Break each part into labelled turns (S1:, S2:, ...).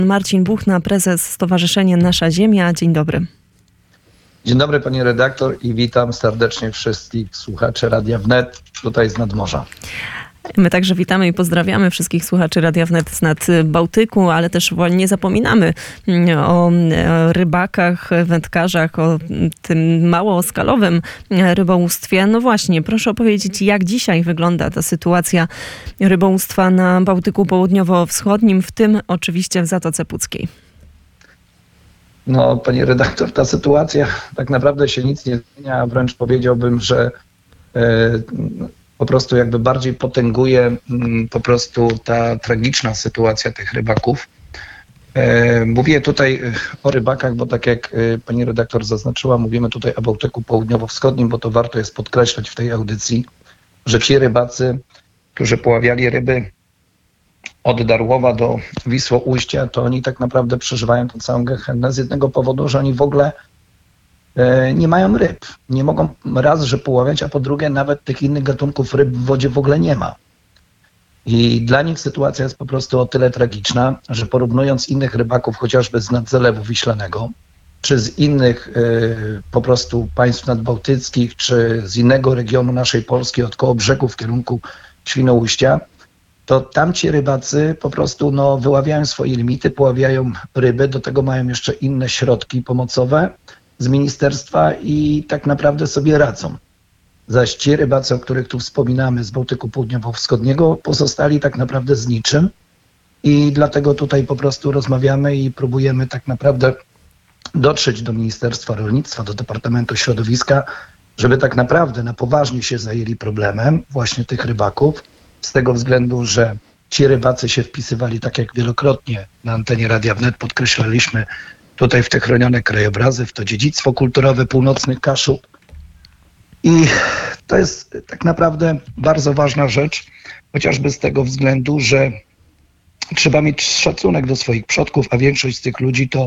S1: Marcin Buchna, prezes Stowarzyszenia Nasza Ziemia. Dzień dobry.
S2: Dzień dobry pani redaktor i witam serdecznie wszystkich słuchaczy Radia Wnet tutaj z nadmorza.
S1: My także witamy i pozdrawiamy wszystkich słuchaczy Radia Wnet z nad Bałtyku, ale też nie zapominamy o rybakach, wędkarzach, o tym małoskalowym rybołówstwie. No właśnie, proszę opowiedzieć, jak dzisiaj wygląda ta sytuacja rybołówstwa na Bałtyku Południowo-Wschodnim, w tym oczywiście w Zatoce Puckiej.
S2: No, pani redaktor, ta sytuacja tak naprawdę się nic nie zmienia, wręcz powiedziałbym, że po prostu jakby bardziej potęguje po prostu ta tragiczna sytuacja tych rybaków. Mówię tutaj o rybakach, bo tak jak pani redaktor zaznaczyła, mówimy tutaj o Bałtyku Południowo-Wschodnim, bo to warto jest podkreślać w tej audycji, że ci rybacy, którzy poławiali ryby od Darłowa do Wisłoujścia, to oni tak naprawdę przeżywają tę całą gehennę z jednego powodu, że oni w ogóle nie mają ryb. Nie mogą raz, że poławiać, a po drugie nawet tych innych gatunków ryb w wodzie w ogóle nie ma. I dla nich sytuacja jest po prostu o tyle tragiczna, że porównując innych rybaków chociażby z Nadzalewu Wiślanego, czy z innych po prostu państw nadbałtyckich, czy z innego regionu naszej Polski od Kołobrzegu w kierunku Świnoujścia, to tamci rybacy po prostu wyławiają swoje limity, poławiają ryby, do tego mają jeszcze inne środki pomocowe z ministerstwa i tak naprawdę sobie radzą. Zaś ci rybacy, o których tu wspominamy z Bałtyku Południowo-Wschodniego, pozostali tak naprawdę z niczym i dlatego tutaj po prostu rozmawiamy i próbujemy tak naprawdę dotrzeć do Ministerstwa Rolnictwa, do Departamentu Środowiska, żeby tak naprawdę na poważnie się zajęli problemem właśnie tych rybaków, z tego względu, że ci rybacy się wpisywali, tak jak wielokrotnie na antenie Radia Wnet podkreślaliśmy, tutaj w te chronione krajobrazy, w to dziedzictwo kulturowe północnych Kaszub. I to jest tak naprawdę bardzo ważna rzecz, chociażby z tego względu, że trzeba mieć szacunek do swoich przodków, a większość z tych ludzi to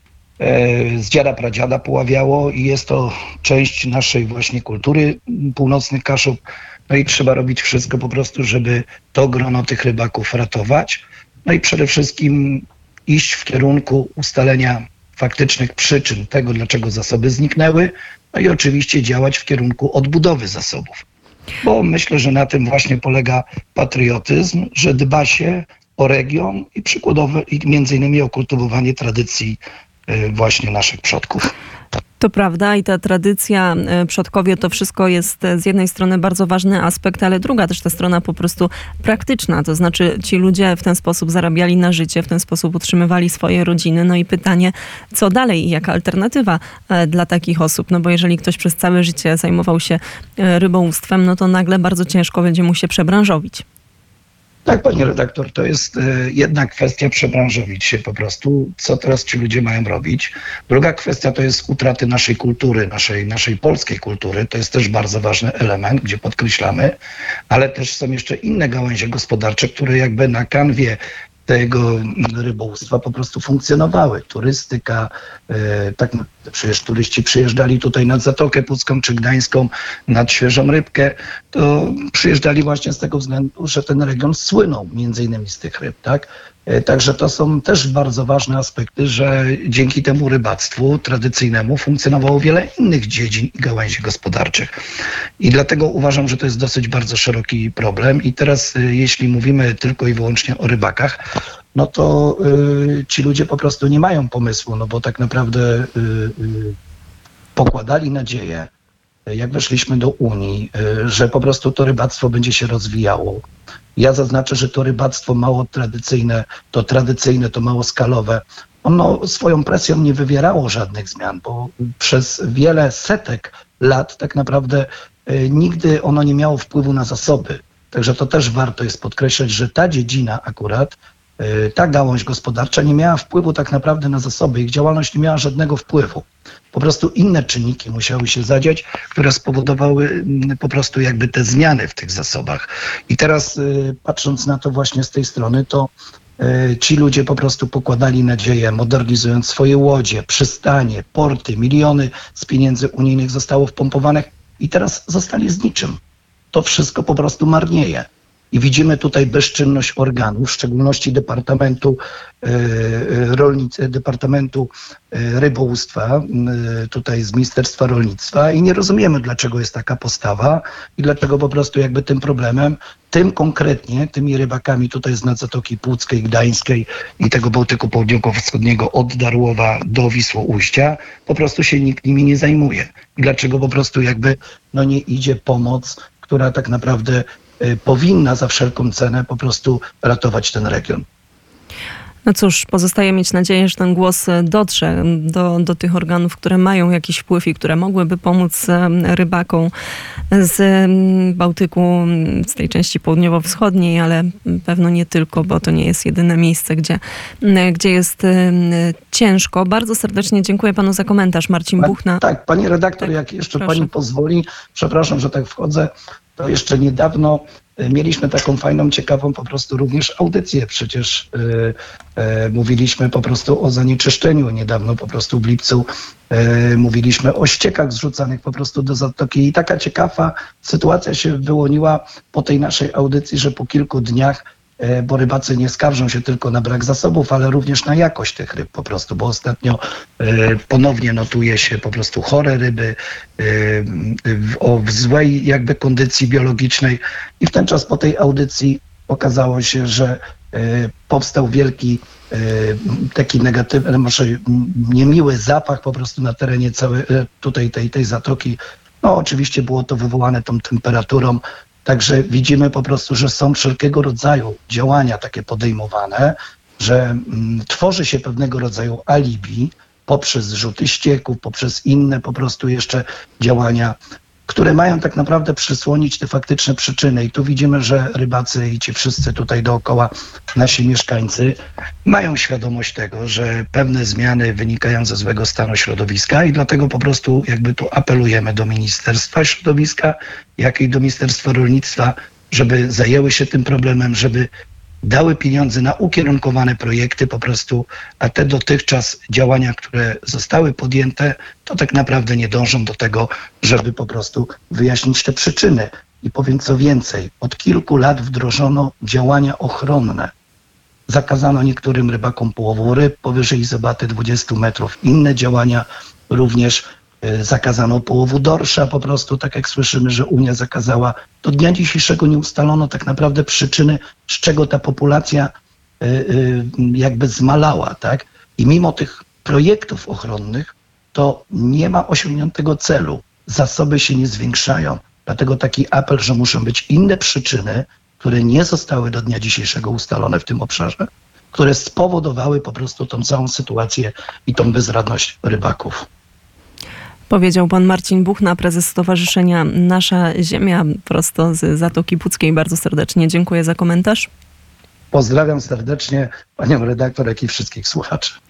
S2: z dziada pradziada poławiało i jest to część naszej właśnie kultury północnych Kaszub. No i trzeba robić wszystko po prostu, żeby to grono tych rybaków ratować. No i przede wszystkim iść w kierunku ustalenia faktycznych przyczyn tego, dlaczego zasoby zniknęły, no i oczywiście działać w kierunku odbudowy zasobów. Bo myślę, że na tym właśnie polega patriotyzm, że dba się o region i przykładowo i między innymi o kultywowanie tradycji właśnie naszych przodków.
S1: To prawda i ta tradycja, przodkowie, to wszystko jest z jednej strony bardzo ważny aspekt, ale druga też ta strona po prostu praktyczna. To znaczy ci ludzie w ten sposób zarabiali na życie, w ten sposób utrzymywali swoje rodziny. No i pytanie, co dalej i jaka alternatywa dla takich osób? No bo jeżeli ktoś przez całe życie zajmował się rybołówstwem, no to nagle bardzo ciężko będzie mu się przebranżowić.
S2: Tak, pani redaktor, to jest jedna kwestia przebranżowić się po prostu, co teraz ci ludzie mają robić. Druga kwestia to jest utraty naszej kultury, naszej polskiej kultury. To jest też bardzo ważny element, gdzie podkreślamy, ale też są jeszcze inne gałęzie gospodarcze, które jakby na kanwie tego rybołówstwa po prostu funkcjonowały. Turystyka, tak przecież turyści przyjeżdżali tutaj nad Zatokę Pucką czy Gdańską, nad Świeżą Rybkę, to przyjeżdżali właśnie z tego względu, że ten region słynął między innymi z tych ryb, tak? Także to są też bardzo ważne aspekty, że dzięki temu rybactwu tradycyjnemu funkcjonowało wiele innych dziedzin i gałęzi gospodarczych. I dlatego uważam, że to jest dosyć bardzo szeroki problem. I teraz jeśli mówimy tylko i wyłącznie o rybakach, no to ci ludzie po prostu nie mają pomysłu, no bo tak naprawdę pokładali nadzieję, jak weszliśmy do Unii, że po prostu to rybactwo będzie się rozwijało. Ja zaznaczę, że to rybactwo mało tradycyjne, to małoskalowe, ono swoją presją nie wywierało żadnych zmian, bo przez wiele setek lat tak naprawdę nigdy ono nie miało wpływu na zasoby. Także to też warto jest podkreślać, że ta dziedzina akurat, ta gałąź gospodarcza nie miała wpływu tak naprawdę na zasoby. Ich działalność nie miała żadnego wpływu. Po prostu inne czynniki musiały się zadziać, które spowodowały po prostu jakby te zmiany w tych zasobach. I teraz patrząc na to właśnie z tej strony, to ci ludzie po prostu pokładali nadzieję, modernizując swoje łodzie, przystanie, porty, miliony z pieniędzy unijnych zostało wpompowanych i teraz zostali z niczym. To wszystko po prostu marnieje. i widzimy tutaj bezczynność organów, w szczególności Departamentu Rybołówstwa, tutaj z Ministerstwa Rolnictwa i nie rozumiemy, dlaczego jest taka postawa i dlaczego po prostu jakby tym problemem, tym konkretnie, tymi rybakami tutaj z Zatoki Puckiej, Gdańskiej i tego Bałtyku Południowo-Wschodniego od Darłowa do Wisłoujścia, po prostu się nikt nimi nie zajmuje. I dlaczego po prostu jakby nie idzie pomoc, która tak naprawdę powinna za wszelką cenę po prostu ratować ten region.
S1: No cóż, pozostaje mieć nadzieję, że ten głos dotrze do tych organów, które mają jakiś wpływ i które mogłyby pomóc rybakom z Bałtyku, z tej części południowo-wschodniej, ale pewno nie tylko, bo to nie jest jedyne miejsce, gdzie jest ciężko. Bardzo serdecznie dziękuję panu za komentarz. Marcin Buchna.
S2: Tak, pani redaktor, jak jeszcze pani pozwoli, przepraszam, że tak wchodzę, to jeszcze niedawno mieliśmy taką fajną, ciekawą po prostu również audycję. Przecież mówiliśmy po prostu o zanieczyszczeniu. Niedawno po prostu w lipcu mówiliśmy o ściekach zrzucanych po prostu do zatoki. I taka ciekawa sytuacja się wyłoniła po tej naszej audycji, że po kilku dniach, bo rybacy nie skarżą się tylko na brak zasobów, ale również na jakość tych ryb po prostu, bo ostatnio ponownie notuje się po prostu chore ryby w złej jakby kondycji biologicznej i w ten czas po tej audycji okazało się, że powstał wielki taki negatywny, może niemiły zapach po prostu na terenie całej tutaj tej zatoki. No oczywiście było to wywołane tą temperaturą. Także widzimy po prostu, że są wszelkiego rodzaju działania takie podejmowane, że tworzy się pewnego rodzaju alibi poprzez zrzuty ścieków, poprzez inne po prostu jeszcze działania, które mają tak naprawdę przysłonić te faktyczne przyczyny. I tu widzimy, że rybacy i ci wszyscy tutaj dookoła, nasi mieszkańcy, mają świadomość tego, że pewne zmiany wynikają ze złego stanu środowiska i dlatego po prostu jakby tu apelujemy do Ministerstwa Środowiska, jak i do Ministerstwa Rolnictwa, żeby zajęły się tym problemem, żeby dały pieniądze na ukierunkowane projekty po prostu, a te dotychczas działania, które zostały podjęte, to tak naprawdę nie dążą do tego, żeby po prostu wyjaśnić te przyczyny. I powiem co więcej, od kilku lat wdrożono działania ochronne. Zakazano niektórym rybakom połowu ryb powyżej izobaty 20 metrów. Inne działania również zakazano połowu dorsza po prostu, tak jak słyszymy, że Unia zakazała. Do dnia dzisiejszego nie ustalono tak naprawdę przyczyny, z czego ta populacja jakby zmalała, tak? I mimo tych projektów ochronnych to nie ma osiągniętego celu. Zasoby się nie zwiększają. Dlatego taki apel, że muszą być inne przyczyny, które nie zostały do dnia dzisiejszego ustalone w tym obszarze, które spowodowały po prostu tą całą sytuację i tą bezradność rybaków.
S1: Powiedział pan Marcin Buchna, prezes Stowarzyszenia Nasza Ziemia, prosto z Zatoki Puckiej. Bardzo serdecznie dziękuję za komentarz.
S2: Pozdrawiam serdecznie panią redaktor, jak i wszystkich słuchaczy.